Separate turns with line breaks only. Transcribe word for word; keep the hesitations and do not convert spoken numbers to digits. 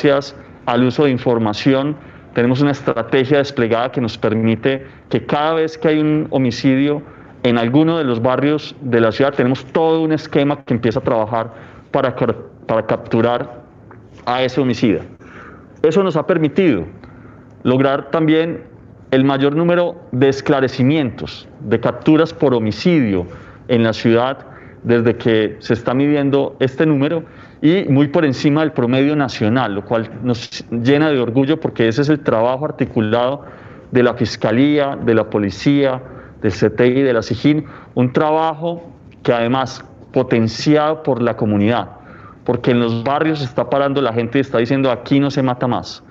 gracias al uso de información, tenemos una estrategia desplegada que nos permite que cada vez que hay un homicidio en alguno de los barrios de la ciudad, tenemos todo un esquema que empieza a trabajar para, para capturar a ese homicida. Eso nos ha permitido lograr también el mayor número de esclarecimientos, de capturas por homicidio en la ciudad desde que se está midiendo este número, y muy por encima del promedio nacional, lo cual nos llena de orgullo porque ese es el trabajo articulado de la Fiscalía, de la Policía, del C T I, de la SIJIN, un trabajo que además potenciado por la comunidad, porque en los barrios se está parando la gente y está diciendo aquí no se mata más.